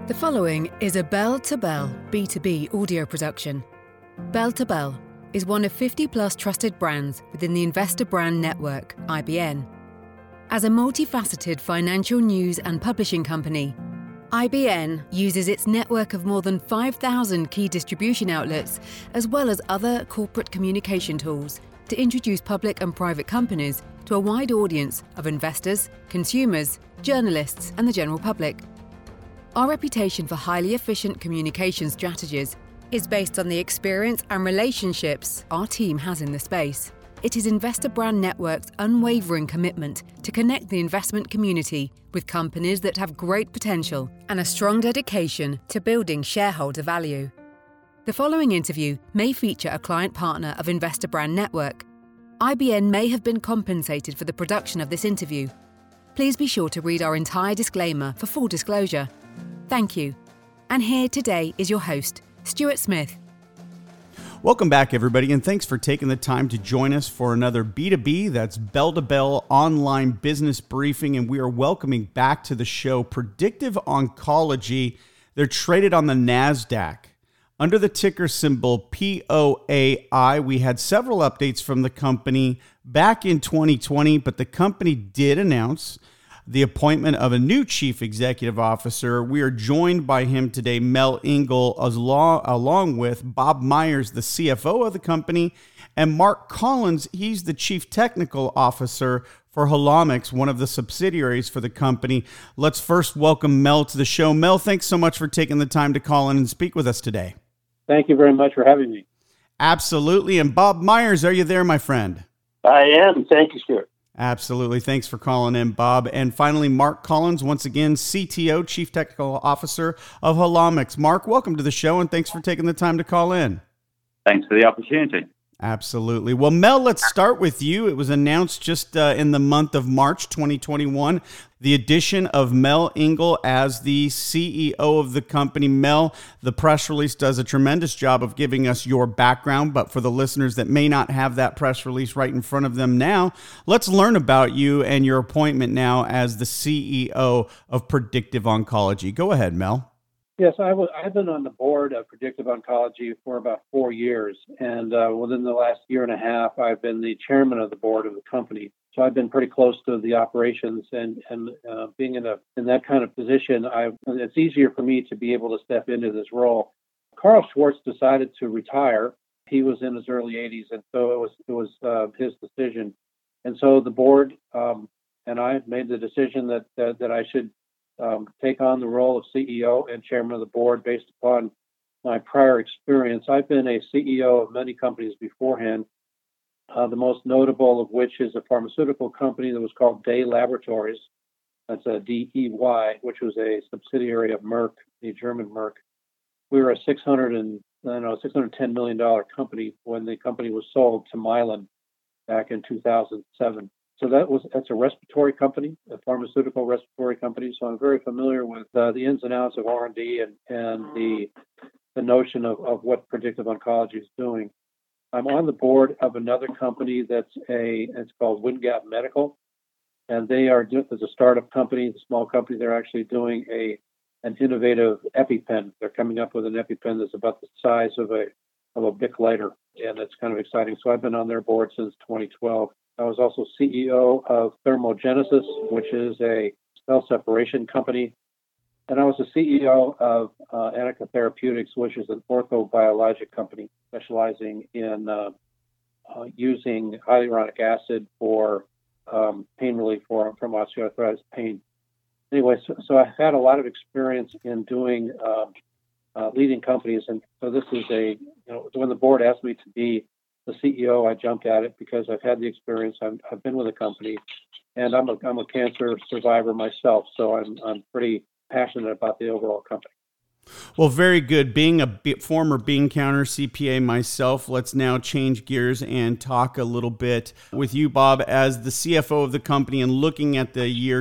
The following is a Bell to Bell B2B audio production. Bell to Bell is one of 50-plus trusted brands within the Investor Brand Network, IBN. As a multifaceted financial news and publishing company, IBN uses its network of more than 5,000 key distribution outlets, as well as other corporate communication tools, to introduce public and private companies to a wide audience of investors, consumers, journalists, and the general public. Our reputation for highly efficient communication strategies is based on the experience and relationships our team has in the space. It is Investor Brand Network's unwavering commitment to connect the investment community with companies that have great potential and a strong dedication to building shareholder value. The following interview may feature a client partner of Investor Brand Network. IBN may have been compensated for the production of this interview. Please be sure to read our entire disclaimer for full disclosure. Thank you. And here today is your host, Stuart Smith. Welcome back, everybody, and thanks for taking the time to join us for another B2B, that's Bell to Bell online business briefing, and we are welcoming back to the show Predictive Oncology. They're traded on the NASDAQ. Under the ticker symbol POAI, we had several updates from the company back in 2020, but the company did announce the appointment of a new chief executive officer. We are joined by him today, Mel Ingle, along with Bob Myers, the CFO of the company, and Mark Collins. He's the chief technical officer for Holomics, one of the subsidiaries for the company. Let's first welcome Mel to the show. Mel, thanks so much for taking the time to call in and speak with us today. Thank you very much for having me. Absolutely. And Bob Myers, are you there, my friend? I am. Thank you, Stuart. Absolutely. Thanks for calling in, Bob. And finally, Mark Collins, once again, CTO, Chief Technical Officer of Holomics. Mark, welcome to the show, and thanks for taking the time to call in. Thanks for the opportunity. Absolutely. Well, Mel, let's start with you. It was announced just in the month of March 2021, the addition of Mel Ingle as the CEO of the company. Mel, the press release does a tremendous job of giving us your background, but for the listeners that may not have that press release right in front of them now, let's learn about you and your appointment now as the CEO of Predictive Oncology. Go ahead, Mel. Yes, I've been on the board of Predictive Oncology for about 4 years, and within the last year and a half, I've been the chairman of the board of the company. So I've been pretty close to the operations, and being in that kind of position, it's easier for me to be able to step into this role. Carl Schwartz decided to retire. He was in his early 80s, and so it was his decision. And so the board and I made the decision that I should take on the role of CEO and chairman of the board based upon my prior experience. I've been a CEO of many companies beforehand, the most notable of which is a pharmaceutical company that was called Day Laboratories. That's a DEY, which was a subsidiary of Merck, the German Merck. We were a $610 million company when the company was sold to Mylan back in 2007. So that's a respiratory company, a pharmaceutical respiratory company. So I'm very familiar with the ins and outs of R&D and the notion of what Predictive Oncology is doing. I'm on the board of another company it's called WindGap Medical, and as a startup company, a small company. They're actually doing an innovative EpiPen. They're coming up with an EpiPen that's about the size of a Bic lighter, and it's kind of exciting. So I've been on their board since 2012. I was also CEO of Thermogenesis, which is a cell separation company. And I was the CEO of Anika Therapeutics, which is an orthobiologic company specializing in using hyaluronic acid for pain relief from osteoarthritis pain. Anyway, so I've had a lot of experience in doing leading companies. And so this is when the board asked me to be the CEO, I jumped at it because I've had the experience. I've been with the company, and I'm a cancer survivor myself, so I'm pretty passionate about the overall company. Well, very good. Being a former bean counter CPA myself, let's now change gears and talk a little bit with you, Bob, as the CFO of the company and looking at the year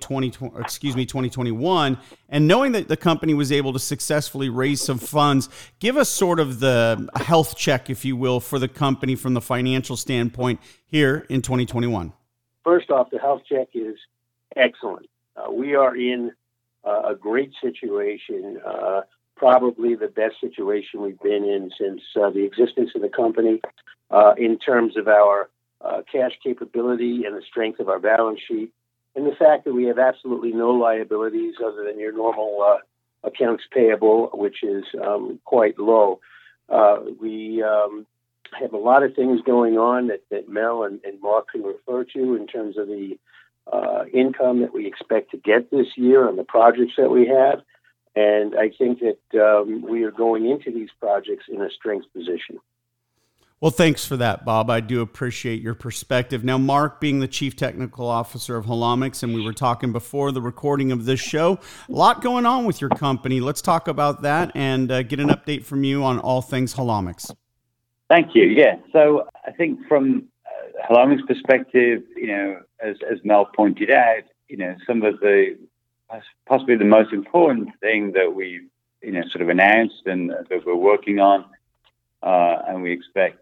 2021, and knowing that the company was able to successfully raise some funds. Give us sort of the health check, if you will, for the company from the financial standpoint here in 2021. First off, the health check is excellent. We are in a great situation, probably the best situation we've been in since the existence of the company in terms of our cash capability and the strength of our balance sheet, and the fact that we have absolutely no liabilities other than your normal accounts payable, which is quite low. We have a lot of things going on that Mel and Mark can refer to in terms of the income that we expect to get this year on the projects that we have. And I think that we are going into these projects in a strength position. Well, thanks for that, Bob. I do appreciate your perspective. Now, Mark, being the Chief Technical Officer of Holomics, and we were talking before the recording of this show, a lot going on with your company. Let's talk about that and get an update from you on all things Holomics. Thank you. Yeah. So I think from Holomics' perspective, as Mel pointed out, some of the possibly the most important thing that we've sort of announced and that we're working on, and we expect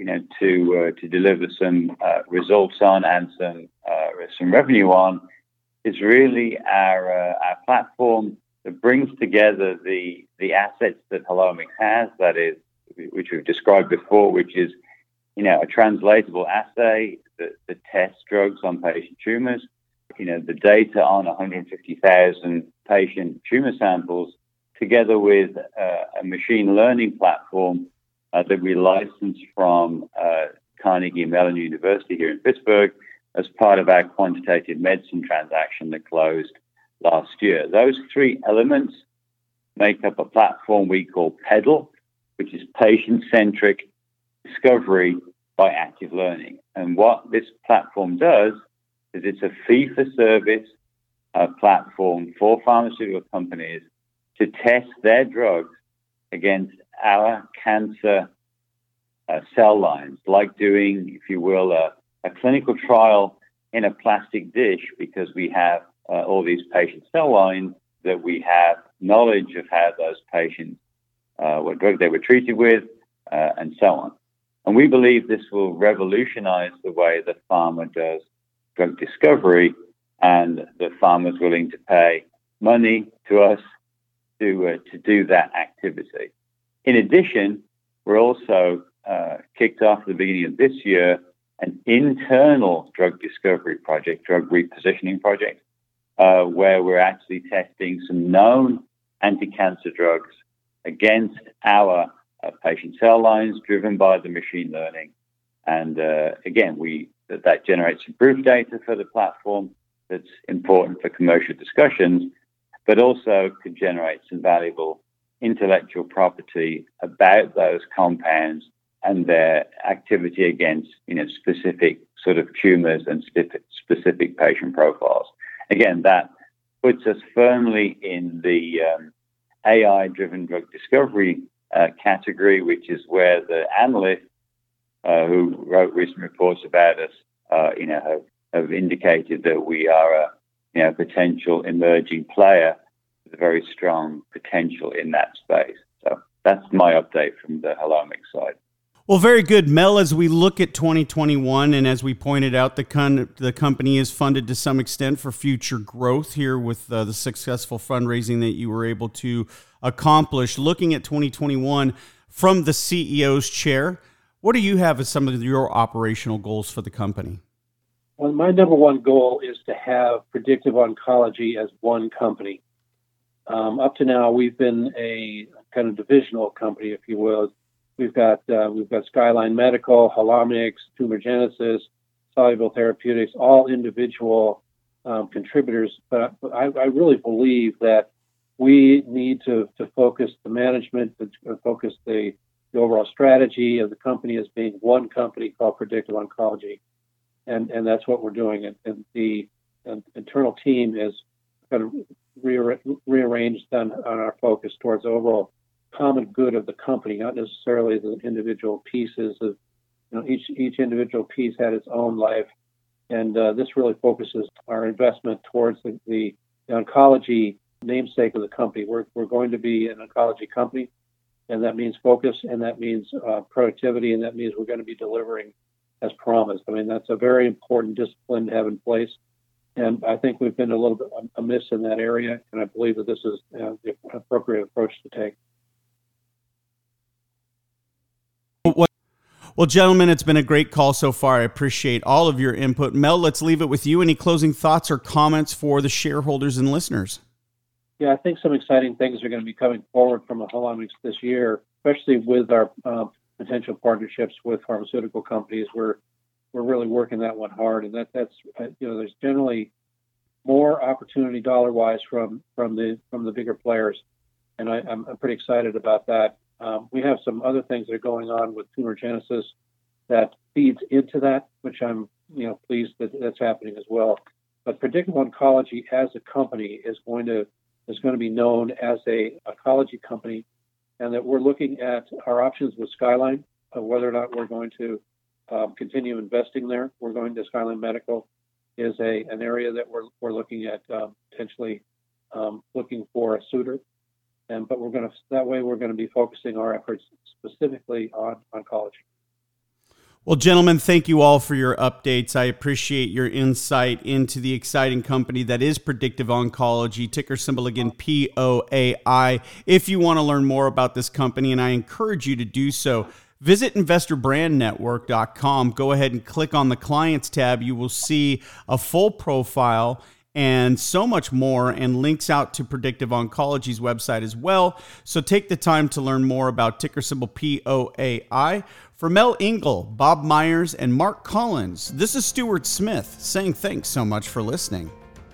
to deliver some results on and some revenue on, is really our platform that brings together the assets that Holomics has, that is, which we've described before, which is a translatable assay that tests drugs on patient tumors, the data on 150,000 patient tumor samples, together with a machine learning platform that we licensed from Carnegie Mellon University here in Pittsburgh as part of our quantitative medicine transaction that closed last year. Those three elements make up a platform we call PEDAL, which is patient-centric discovery by active learning. And what this platform does is it's a fee-for-service platform for pharmaceutical companies to test their drugs against our cancer cell lines, like doing, if you will, a clinical trial in a plastic dish, because we have all these patient cell lines that we have knowledge of how those patients, what drug they were treated with, and so on. And we believe this will revolutionize the way that pharma does drug discovery, and that pharma is willing to pay money to us to do that activity. In addition, we're also kicked off at the beginning of this year an internal drug discovery project, drug repositioning project, where we're actually testing some known anti-cancer drugs against our patient cell lines driven by the machine learning. And again, that generates some proof data for the platform that's important for commercial discussions, but also could generate some valuable intellectual property about those compounds and their activity against specific sort of tumors and specific patient profiles. Again, that puts us firmly in the AI-driven drug discovery category, which is where the analysts who wrote recent reports about us, have indicated that we are a potential emerging player with a very strong potential in that space. So that's my update from the Holomics side. Well, very good, Mel. As we look at 2021, and as we pointed out, the company is funded to some extent for future growth here with the successful fundraising that you were able to accomplish. Looking at 2021 from the CEO's chair, what do you have as some of your operational goals for the company? Well, my number one goal is to have Predictive Oncology as one company. Up to now, we've been a kind of divisional company, if you will. We've got Skyline Medical, Holomics, Tumor Genesis, Soluble Therapeutics, all individual contributors. But I really believe that we need to focus the management, to focus the overall strategy of the company as being one company called Predictive Oncology. And that's what we're doing. And the internal team is kind of rearranged on our focus towards the overall common good of the company, not necessarily the individual pieces of, each individual piece had its own life. And this really focuses our investment towards the oncology namesake of the company. We're going to be an oncology company, and that means focus, and that means productivity, and that means we're going to be delivering as promised. I mean, that's a very important discipline to have in place. And I think we've been a little bit amiss in that area, and I believe that this is the appropriate approach to take. Well, gentlemen, it's been a great call so far. I appreciate all of your input. Mel, let's leave it with you. Any closing thoughts or comments for the shareholders and listeners? Yeah, I think some exciting things are going to be coming forward from Helomics this year, especially with our potential partnerships with pharmaceutical companies. We're really working that one hard, and that's there's generally more opportunity dollar-wise from the bigger players, and I'm pretty excited about that. We have some other things that are going on with Tumor Genesis that feeds into that, which I'm pleased that that's happening as well. But Predictive Oncology as a company is going to be known as a oncology company, and that we're looking at our options with Skyline, whether or not we're going to continue investing there. We're going to Skyline Medical is an area that we're looking at potentially looking for a suitor. But we're going to be focusing our efforts specifically on oncology. Well, gentlemen, thank you all for your updates. I appreciate your insight into the exciting company that is Predictive Oncology, ticker symbol again, POAI. If you want to learn more about this company, and I encourage you to do so, visit investorbrandnetwork.com. Go ahead and click on the Clients tab. You will see a full profile and so much more, and links out to Predictive Oncology's website as well. So take the time to learn more about ticker symbol POAI. For Mel Ingle, Bob Myers, and Mark Collins, this is Stuart Smith saying thanks so much for listening.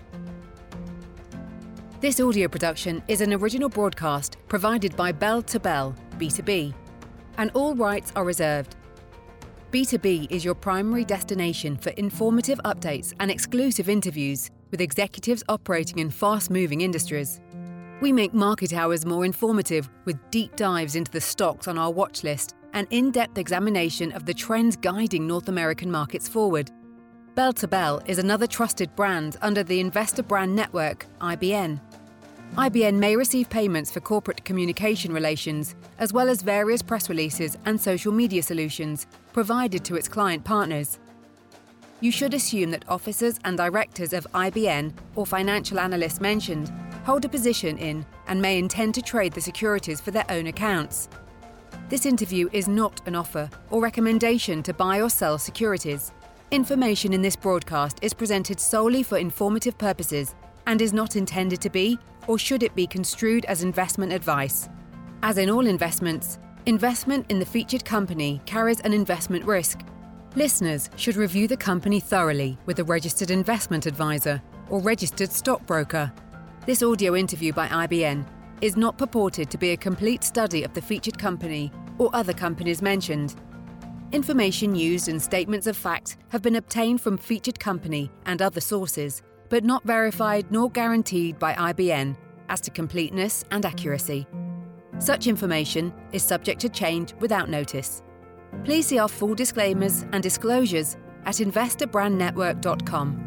This audio production is an original broadcast provided by Bell to Bell, B2B, and all rights are reserved. B2B is your primary destination for informative updates and exclusive interviews with executives operating in fast-moving industries. We make market hours more informative with deep dives into the stocks on our watch list and in-depth examination of the trends guiding North American markets forward. Bell to Bell is another trusted brand under the Investor Brand Network, IBN. IBN may receive payments for corporate communication relations, as well as various press releases and social media solutions provided to its client partners. You should assume that officers and directors of IBN or financial analysts mentioned hold a position in and may intend to trade the securities for their own accounts. This interview is not an offer or recommendation to buy or sell securities. Information in this broadcast is presented solely for informative purposes and is not intended to be, or should it be construed as investment advice. As in all investments, investment in the featured company carries an investment risk. Listeners should review the company thoroughly with a registered investment advisor or registered stockbroker. This audio interview by IBN is not purported to be a complete study of the featured company or other companies mentioned. Information used in statements of fact have been obtained from featured company and other sources, but not verified nor guaranteed by IBN as to completeness and accuracy. Such information is subject to change without notice. Please see our full disclaimers and disclosures at investorbrandnetwork.com.